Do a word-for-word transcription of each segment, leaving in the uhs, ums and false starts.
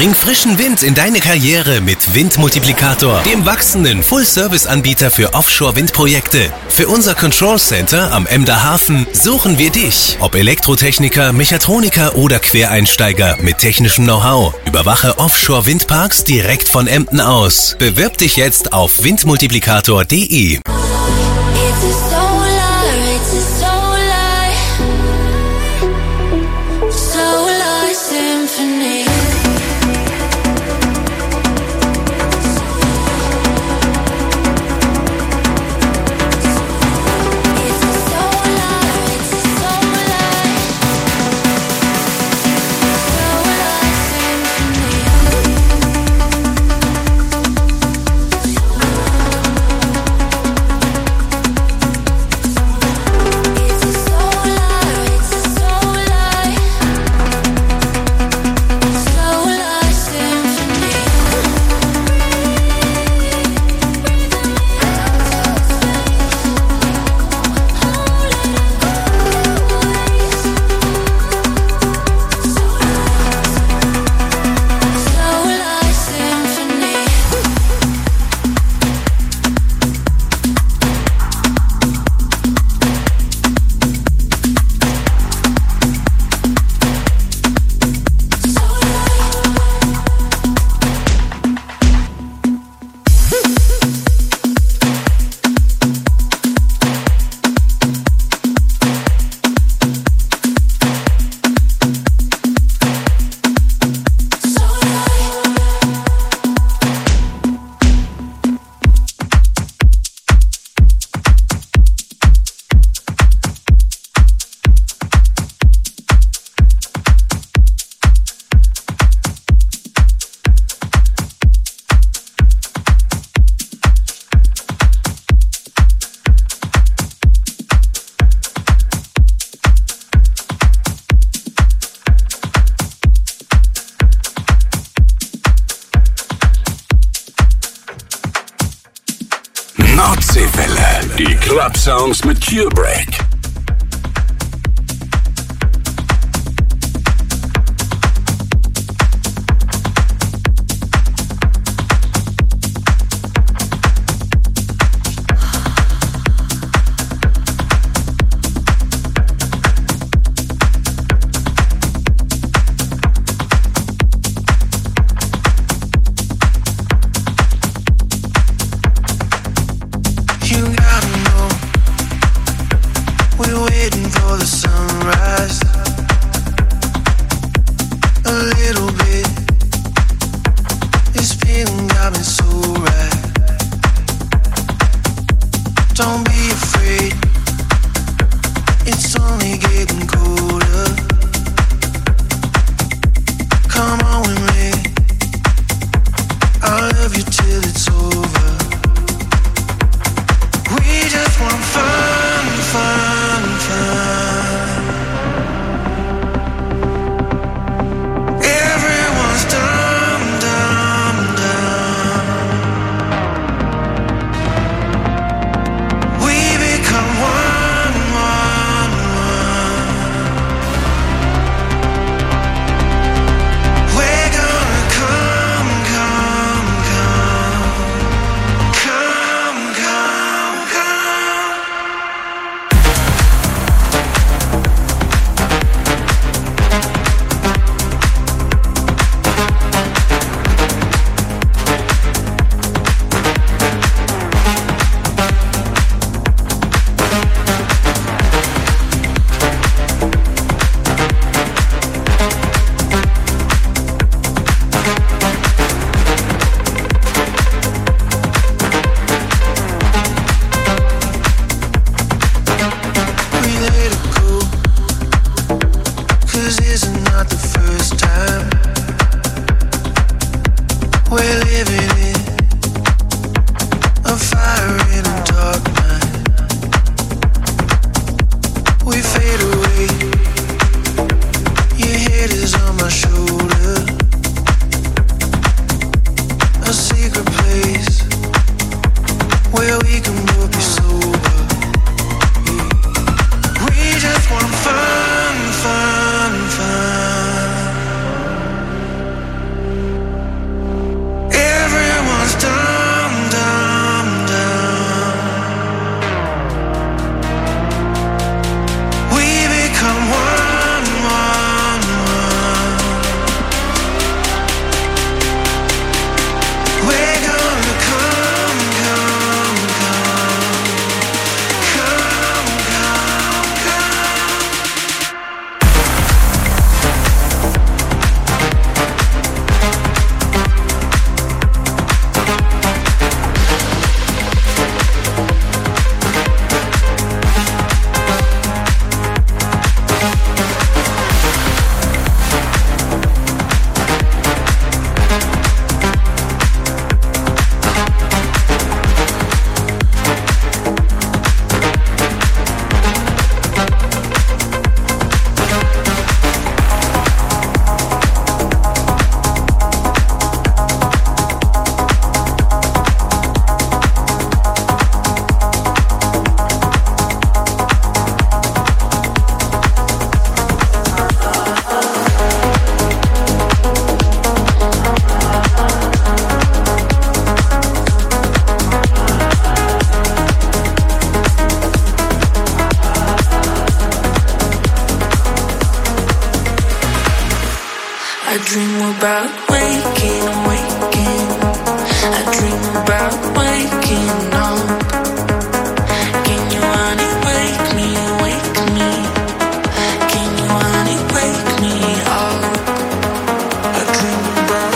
Bring frischen Wind in deine Karriere mit Windmultiplikator, dem wachsenden Full-Service-Anbieter für Offshore-Windprojekte. Für unser Control Center am Emder Hafen suchen wir dich. Ob Elektrotechniker, Mechatroniker oder Quereinsteiger mit technischem Know-how. Überwache Offshore-Windparks direkt von Emden aus. Bewirb dich jetzt auf windmultiplikator punkt de. Nordseewelle, die Club Sounds mit Curebreak. dream about waking, waking. I dream about waking up. Can you honey wake me, wake me? Can you honey wake me up? I dream about.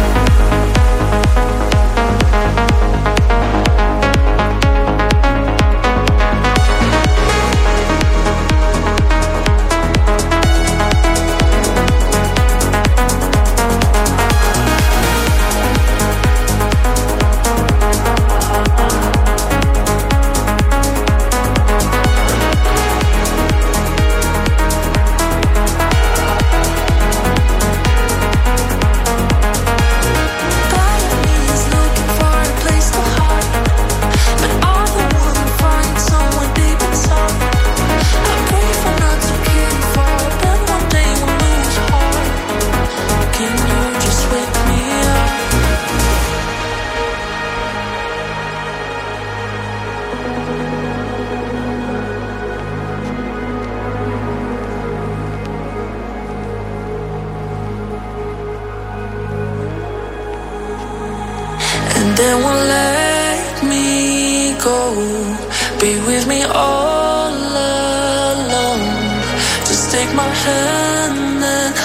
And they won't let me go. Be with me all alone. Just take my hand and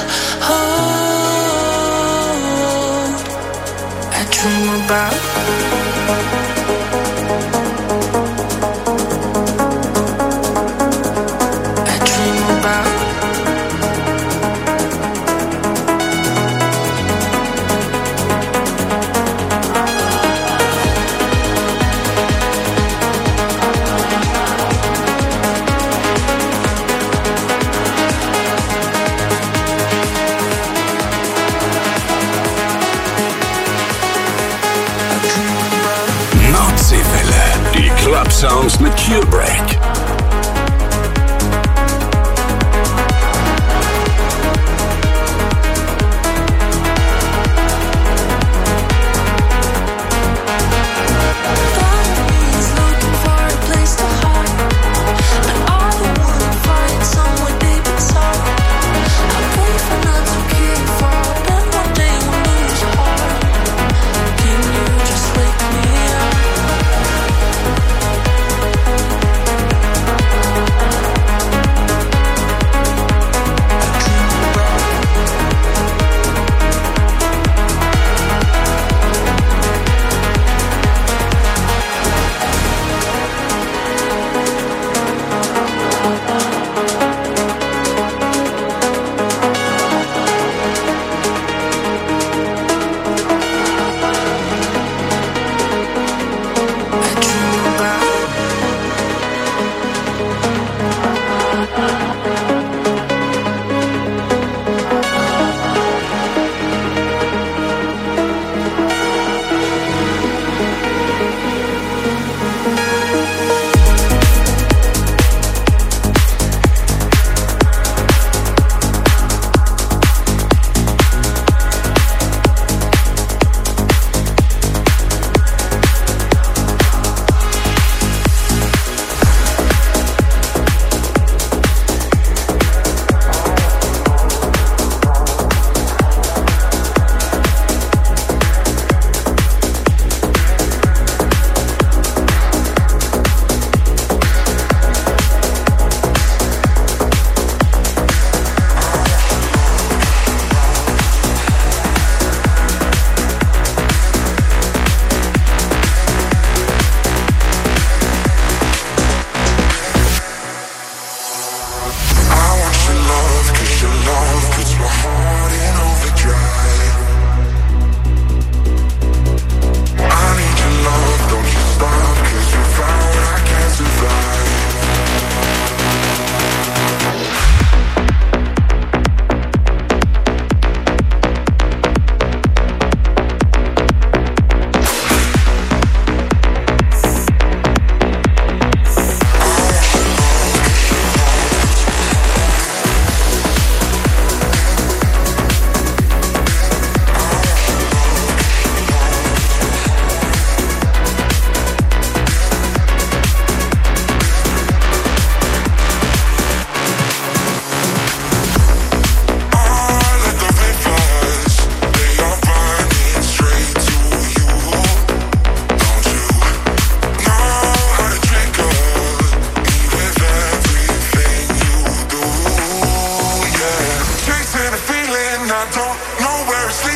hold. I dream about. I dream about. Die Club Sounds mit Cuebreak.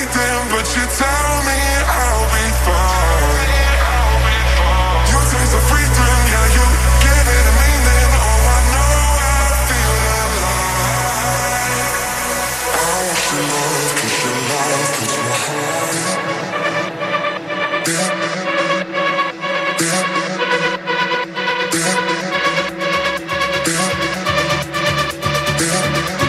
breathing, but you tell me I'll be fine. You taste the freedom, yeah, you give it a meaning. Oh, I know I feel alive. I want your love, 'cause your love is my heart. Yeah, yeah, yeah, yeah, yeah.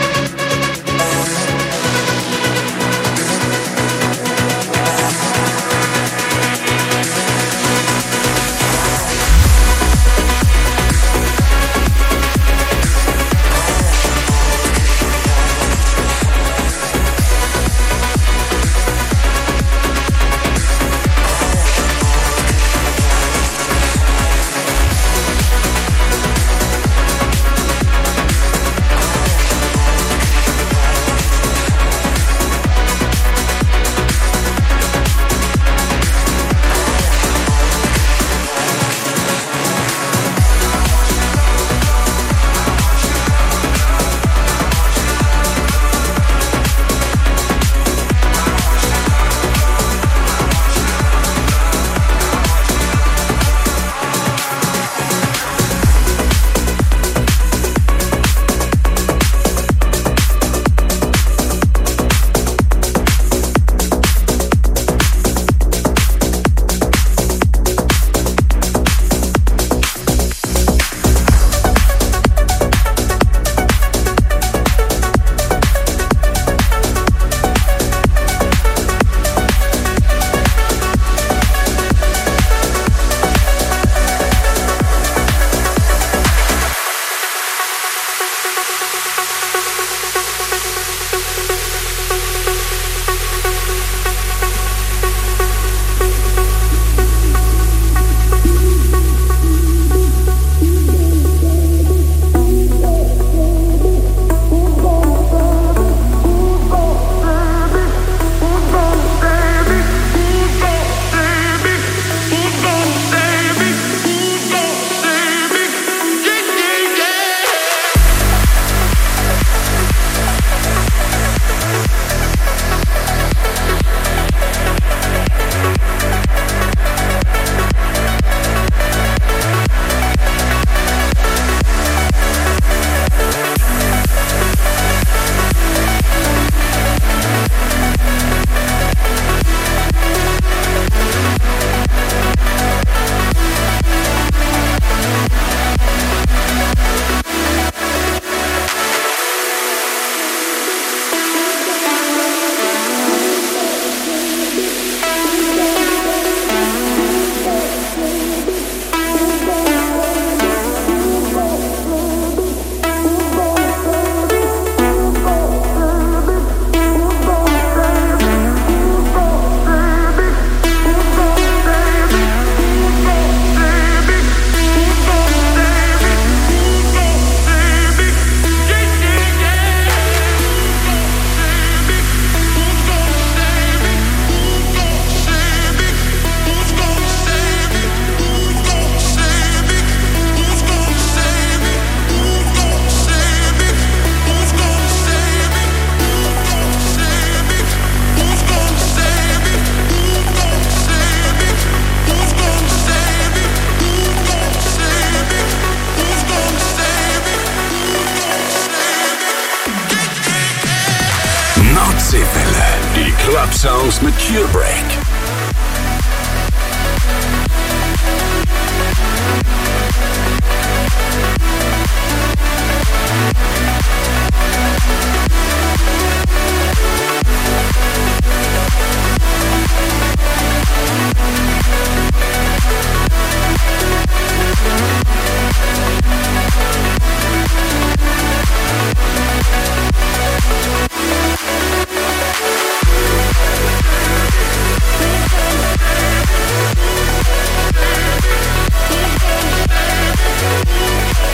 Die Club Sounds mit Curebreak.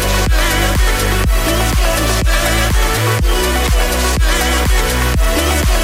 He's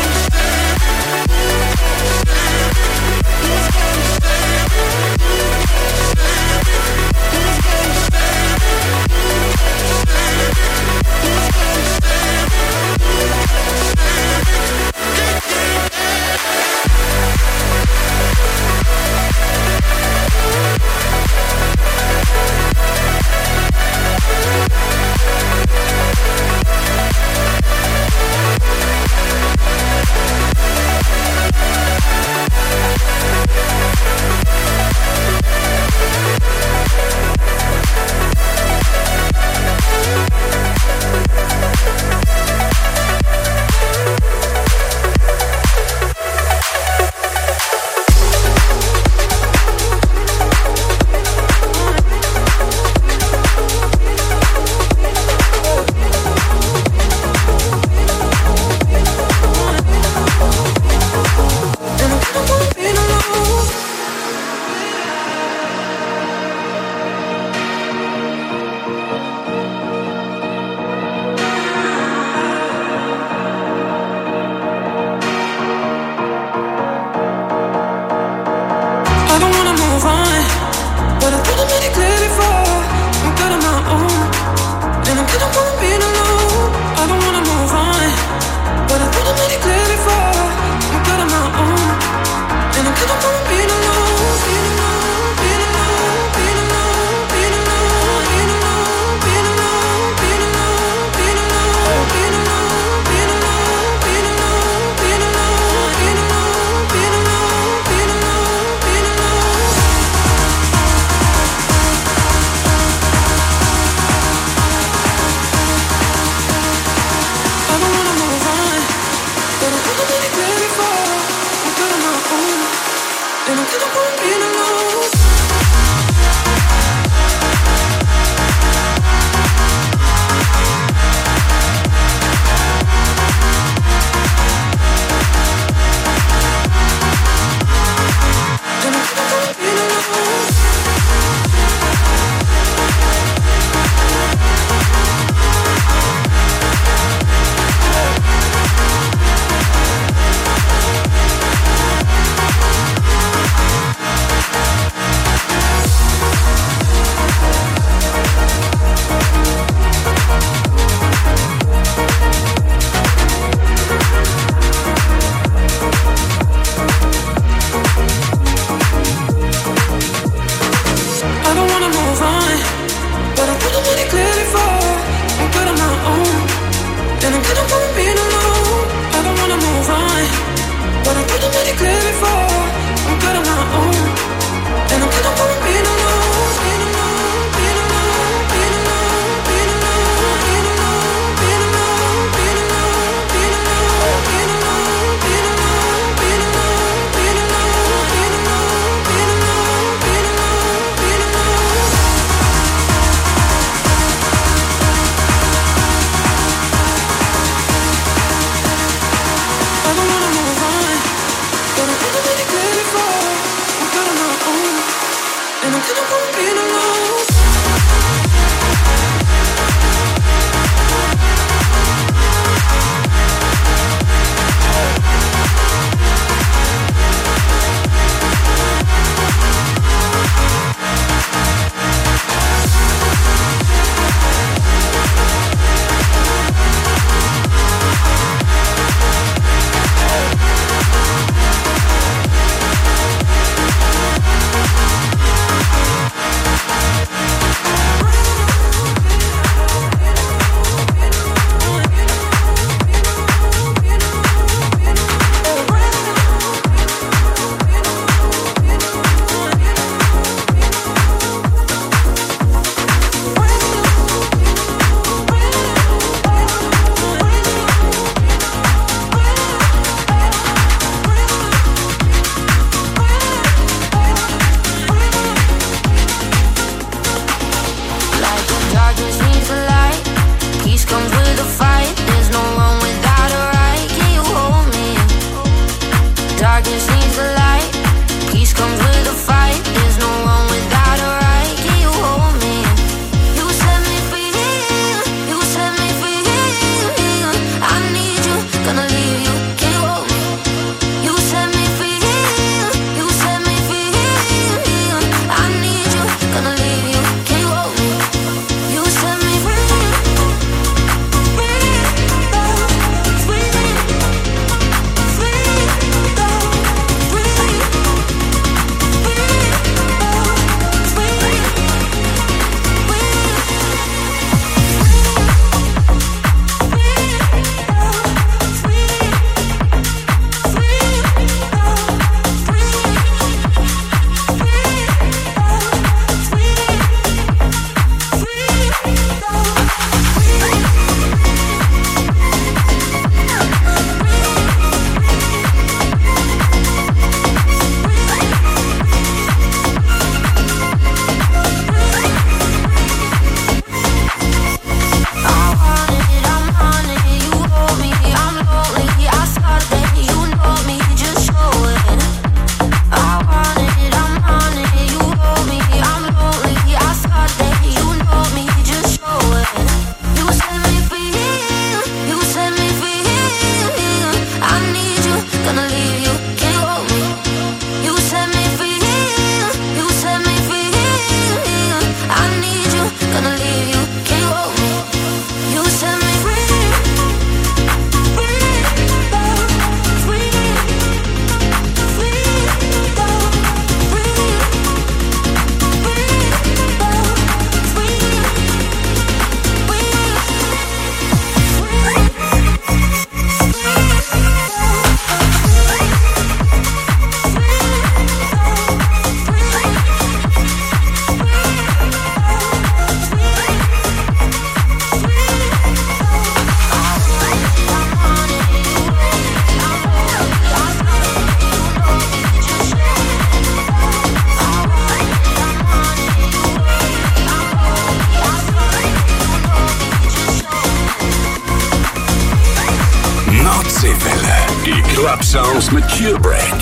move on, but I thought I made it clear before. I'm good on my own, and I'm good on being alone, being alone, being alone, being alone, being alone, being alone, being alone, being alone, being alone, being alone, being alone, being alone, being alone, being alone, being alone, being alone, being alone. I don't wanna move on, but I thought I made it clear before. I'm good on my own, and I'm good on being alone. And I'm good on being alone. I don't wanna move on, but I thought I made it clear before. I'm good on my own, and I'm good on being alone. I don't wanna move on, but I thought I made it clear before. I'm good on my own, and I'm good on being alone. Being alone, being alone, being alone, being alone, being alone, being alone, being alone, being alone, being alone, being alone, being alone, being alone, being alone, being alone, being alone, being alone. I don't wanna move on, but I thought I made it clear before. I'm good on my own, and I'm good on being alone. Like the darkness needs the light, peace comes with a fight. There's no wrong without a right. Can you hold me? Darkness needs the light, peace comes with a fight. There's no wrong without a right. Can you hold me? You set me free, you set me free. I need you, gonna leave you. Can you hold me? You set me free, you set me free. I need you, gonna leave you. Can you hold me? You set me free, free, free, free, free. Sounds mit Curebreak.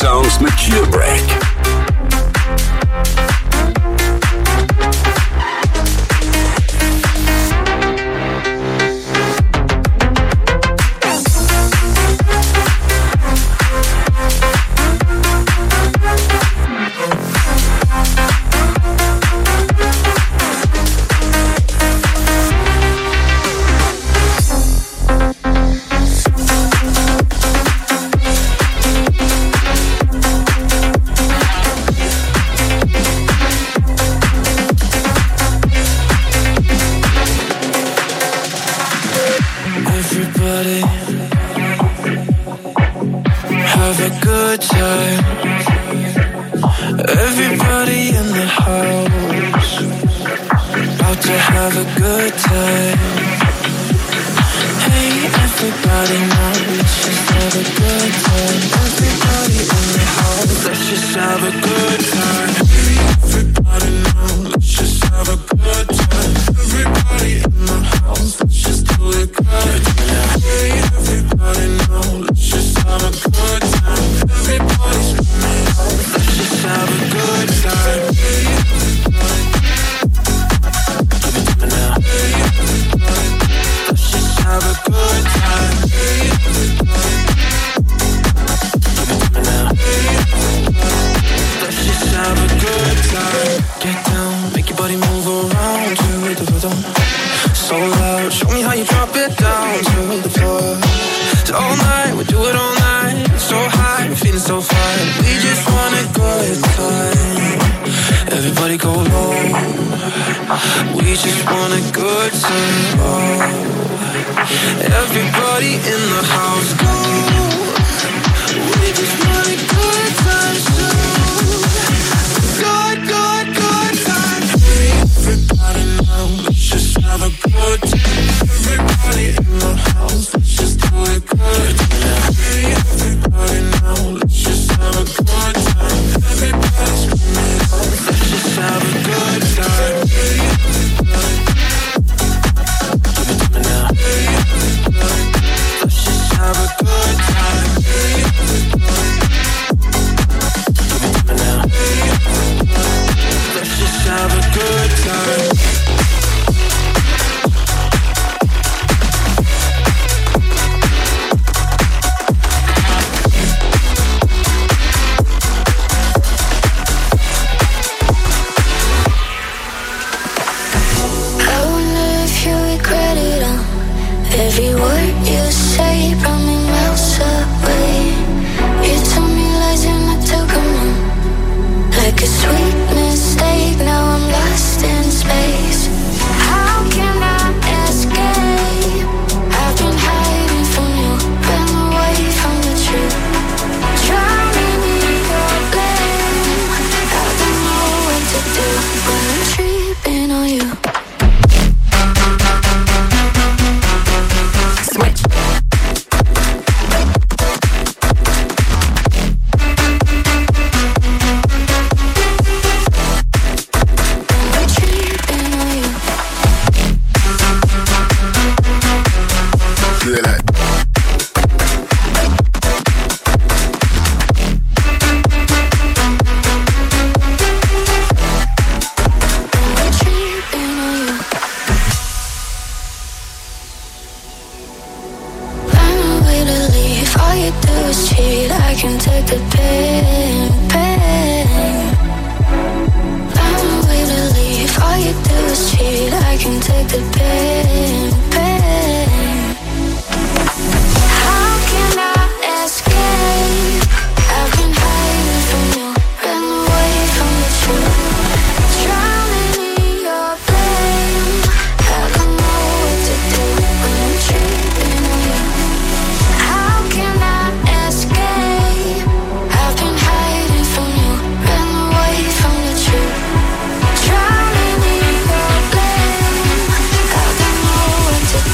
Sounds mit Curebreak. To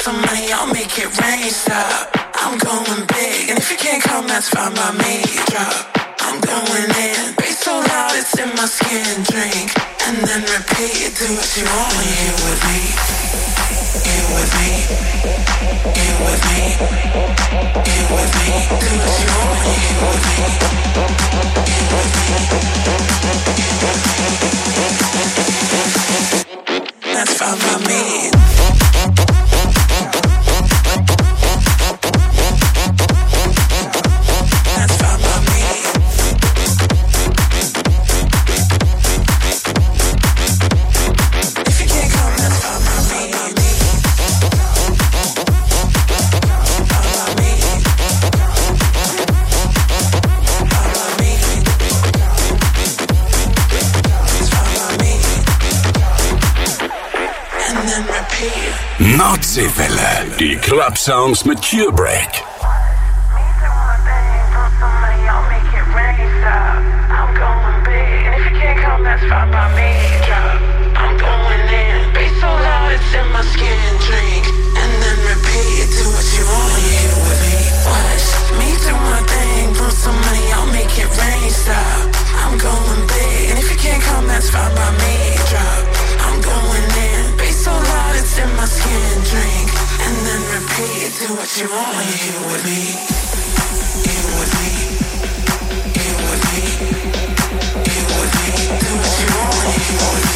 some money, I'll make it rain. Stop. I'm going big, and if you can't come, that's fine by me. Drop. I'm going in. Bass so loud, it's in my skin. Drink, and then repeat. Do what you want when you're here with me. Here with me. Here with me. Here with me. Do what you want when you're here with me. Here with me. That's fine by me. Nordseewelle. Die Club Sounds mit Curebreak. Do what you want when you're here with me. Here with me. Here with me. Here with me. Do what you want when you're here with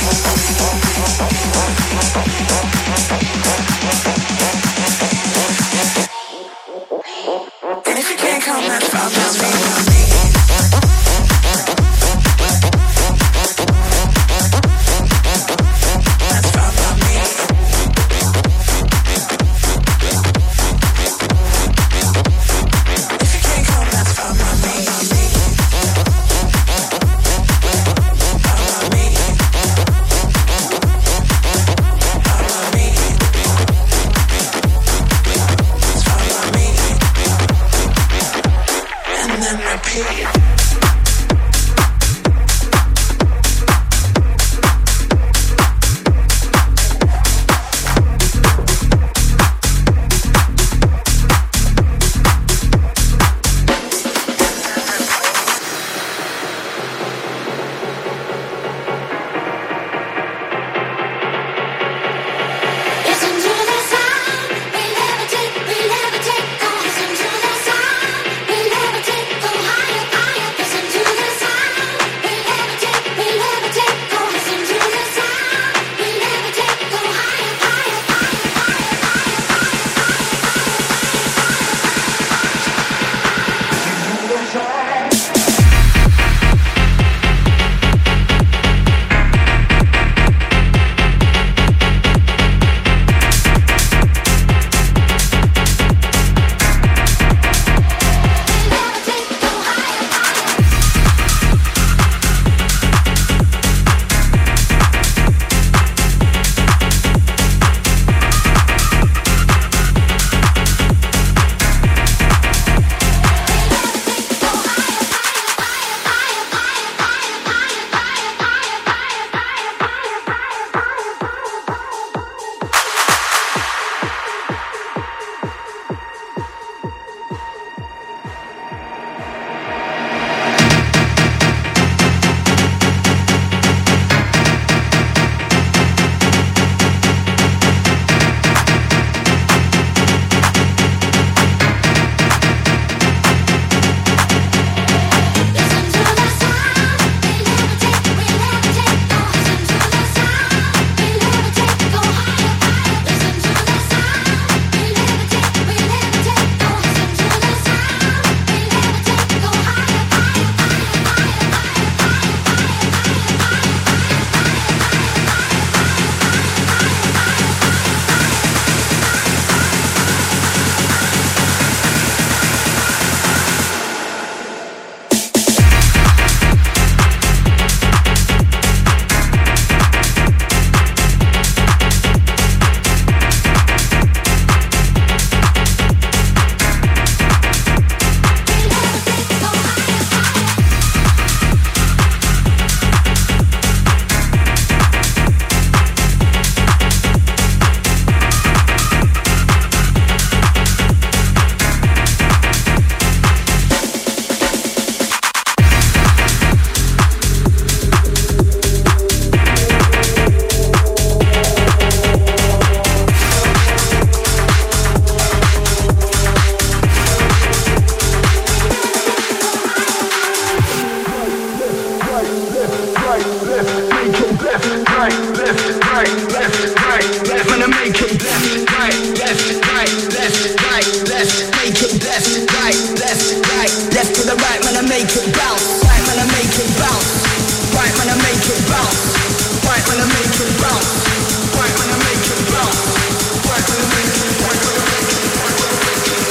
me. And if you can't come, that's fine, that's fine by me. Higher, higher. make it left, right, left, right, left, right, left, make it left, right, left, right, left to the right, man, I make it bounce, right, man, I make it bounce, right, man, I make it bounce, right, man, I make it bounce, right, man, I make it bounce, right, man, I make it, right, man, I make it, right, man, I make it.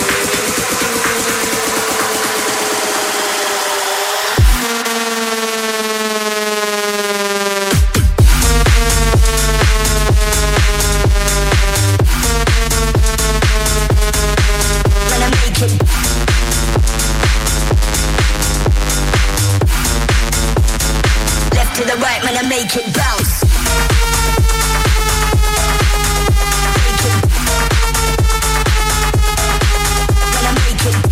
To the right, man, I make it bounce. Make it. Man, I make it.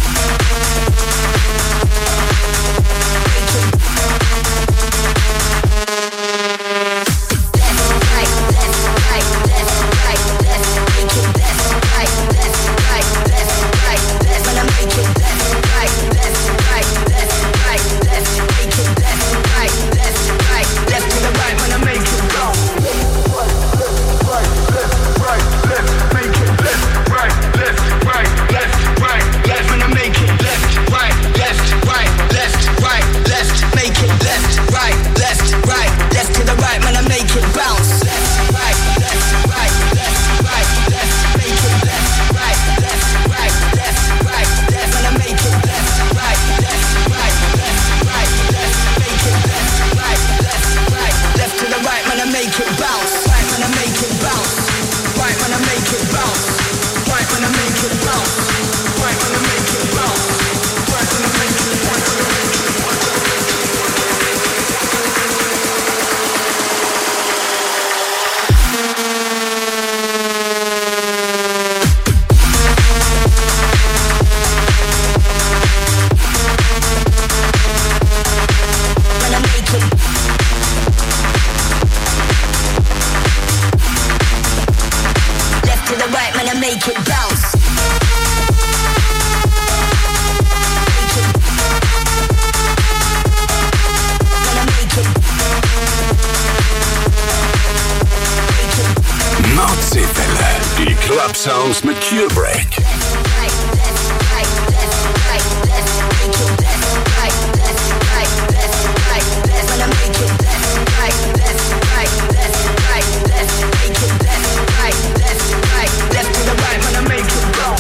Make it. Left, right, left, right, left, right, left. Make it left, right, left, right, left, right, left. Man, I make it left, right, left, right, left, right, left. Make it left, right, left, right, left to the right, when I make it go. Right, left, right, left, make it left, right, left, right, left, right, left, when I make it left, right, left, right, left, right, left, make it left, right, left, right, left to the right, when I make it bounce. Left, right, left, right, left, right, left, make it left, right, left, right, left, right, left, when I make it left, right, left, right, left, right, left, make it left, right, left, right, left to the right, when I make it bounce, right, when I make it bounce, right, when I make it bounce, right, when I make it bounce, right, when I make it bounce, right, when I make it, right, when I make it, right, when I make it. When I make it. Left to the right, when I make it bounce. Make it. When I make it. Make it. Nordseewelle. Die Club Sounds mit Curebreak. Right, left, right, left, right, left, make it left, right, left, right, left, right, left. When I make it left, right, left, right, left, right, left, make it left, right, left, right, left to the right. When I make it go.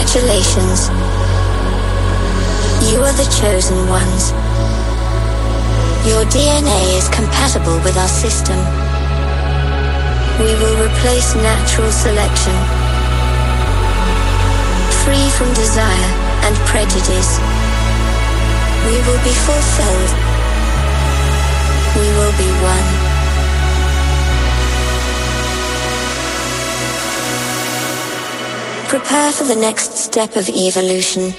Congratulations. You are the chosen ones. Your D N A is compatible with our system. We will replace natural selection. Free from desire and prejudice. We will be fulfilled. We will be one. Prepare for the next step of evolution.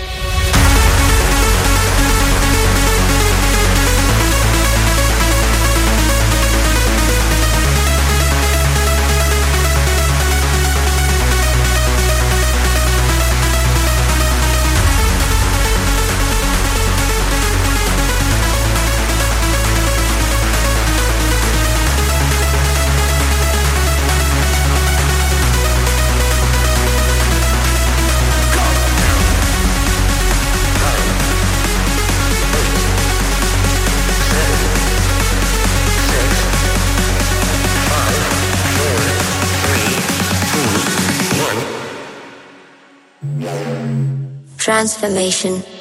Transformation.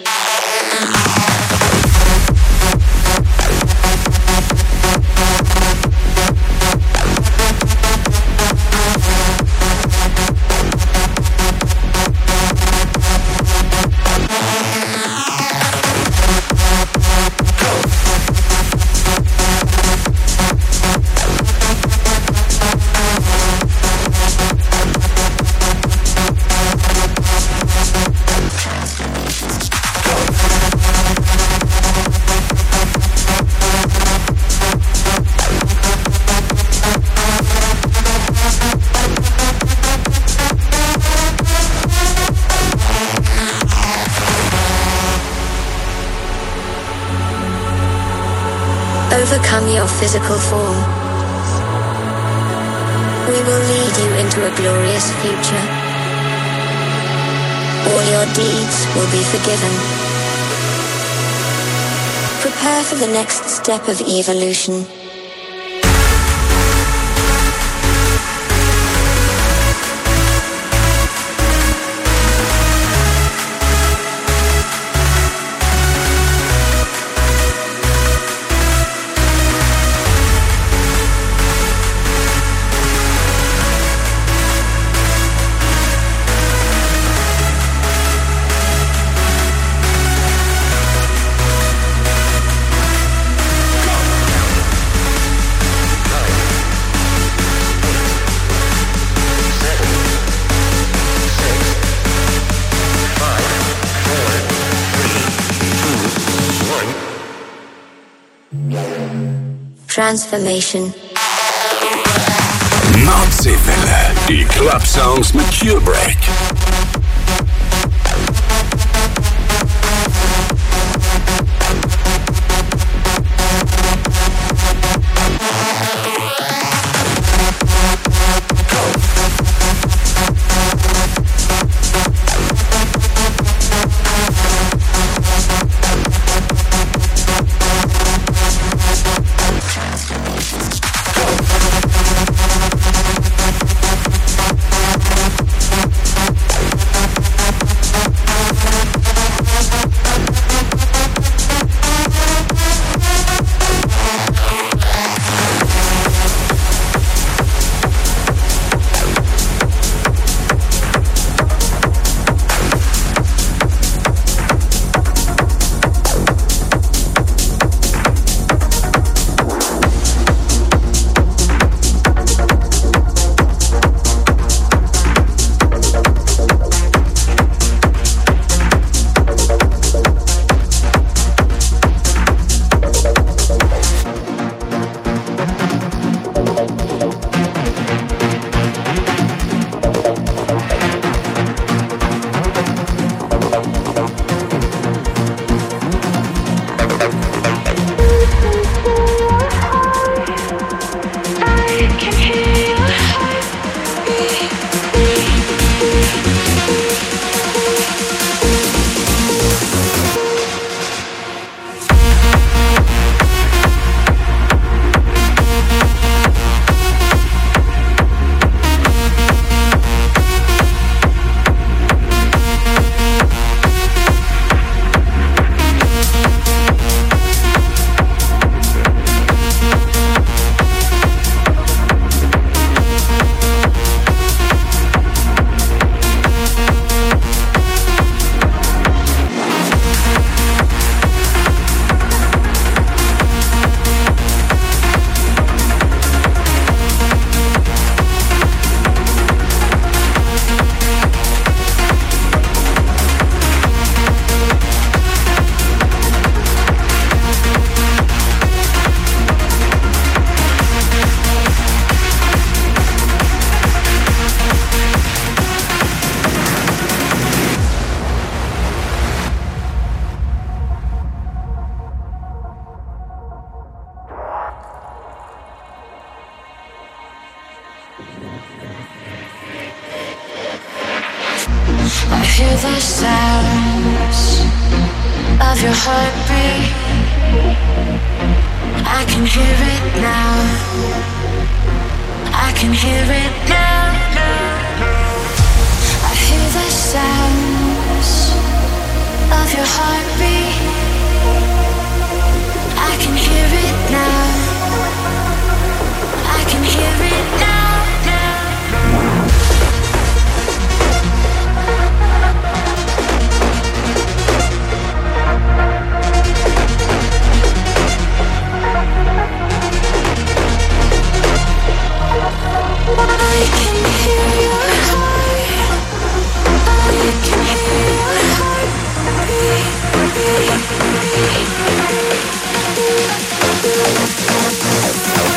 Overcome your physical form. We will lead you into a glorious future. All your deeds will be forgiven. Prepare for the next step of evolution. Transformation. Nordseewelle. Die Club Songs mit Curebreak. your heartbeat. I can hear it now. I can hear it now. I hear the sounds of your heartbeat. I can hear it now. I can hear it now. I can hear your heart. I can hear your heart beat, beat, beat.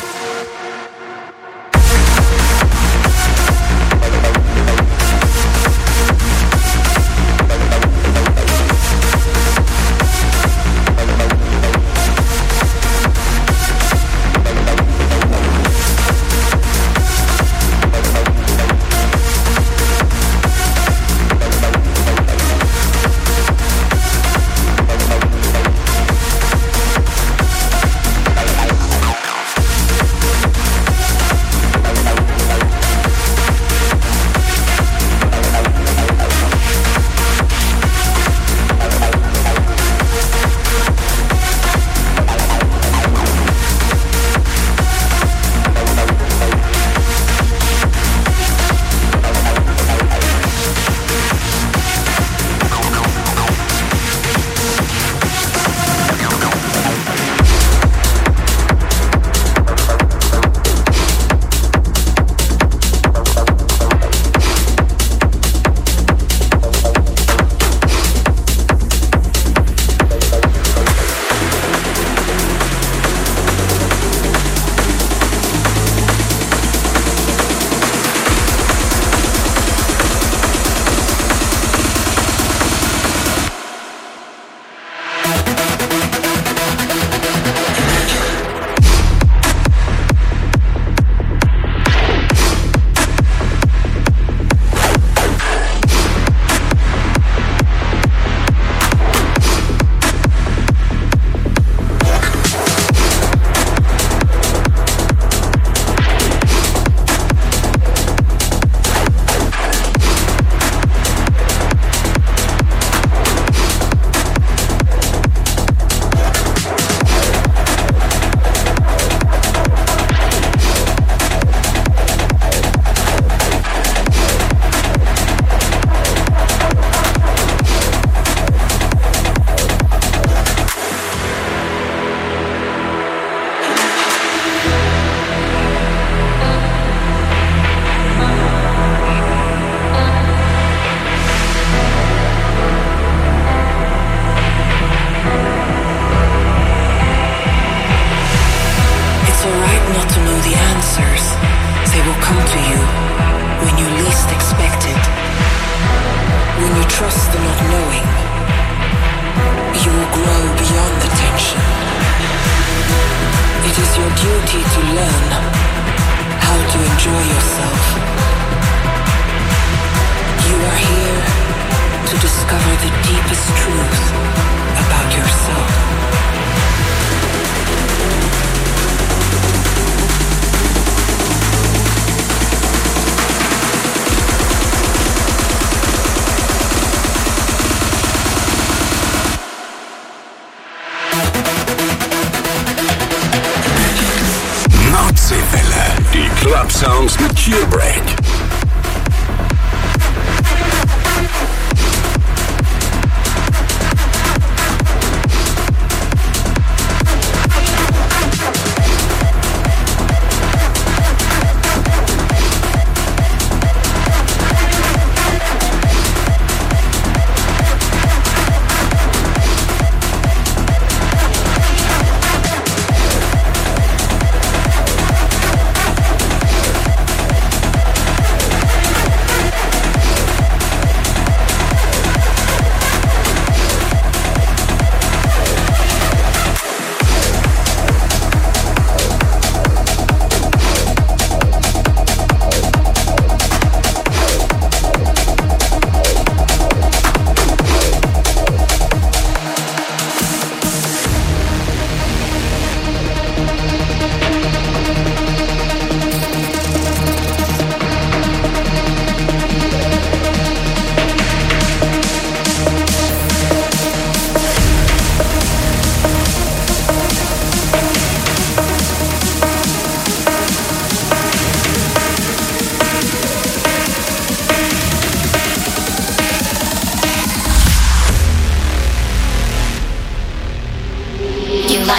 Die Club Sounds mit Curebreak.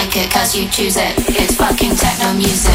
like it cause you choose it. It's fucking techno music.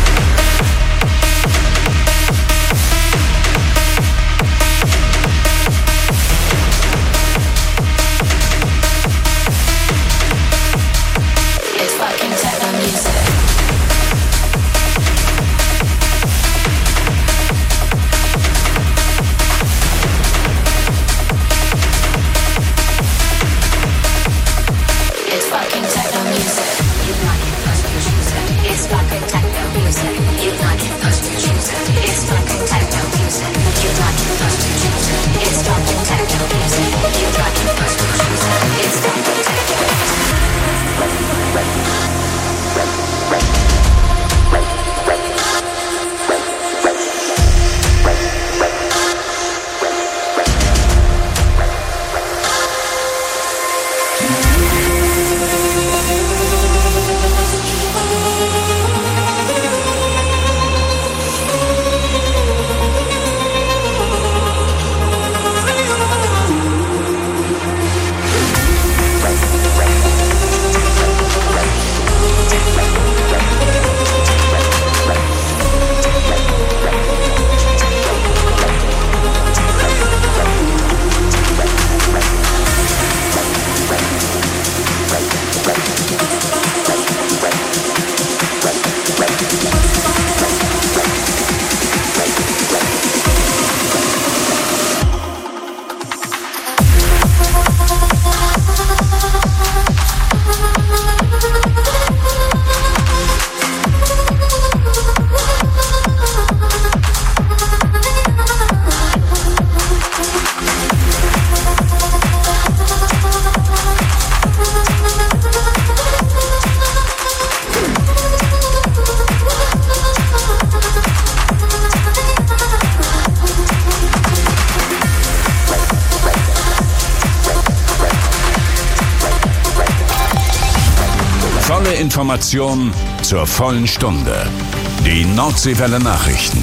Volle Information zur vollen Stunde. Die Nordseewelle Nachrichten.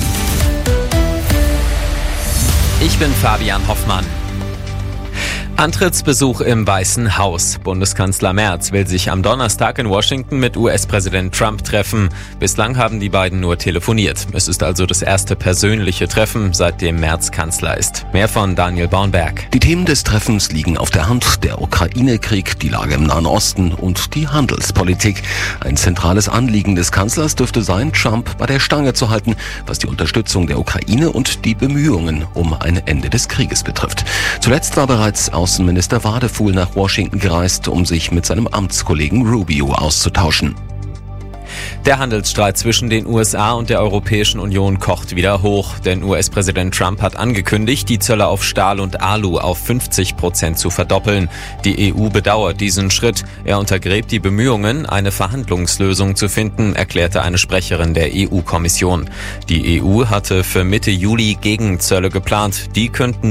Ich bin Fabian Hoffmann. Antrittsbesuch im Weißen Haus. Bundeskanzler Merz will sich am Donnerstag in Washington mit U S-Präsident Trump treffen. Bislang haben die beiden nur telefoniert. Es ist also das erste persönliche Treffen, seitdem Merz Kanzler ist. Mehr von Daniel Baunberg. Die Themen des Treffens liegen auf der Hand: der Ukraine-Krieg, die Lage im Nahen Osten und die Handelspolitik. Ein zentrales Anliegen des Kanzlers dürfte sein, Trump bei der Stange zu halten, was die Unterstützung der Ukraine und die Bemühungen um ein Ende des Krieges betrifft. Zuletzt war bereits Außenminister Wadefuhl nach Washington gereist, um sich mit seinem Amtskollegen Rubio auszutauschen. Der Handelsstreit zwischen den U S A und der Europäischen Union kocht wieder hoch, denn U S-Präsident Trump hat angekündigt, die Zölle auf Stahl und Alu auf fünfzig Prozent zu verdoppeln. Die E U bedauert diesen Schritt. Er untergräbt die Bemühungen, eine Verhandlungslösung zu finden, erklärte eine Sprecherin der E U-Kommission. Die E U hatte für Mitte Juli Gegenzölle geplant. Die könnten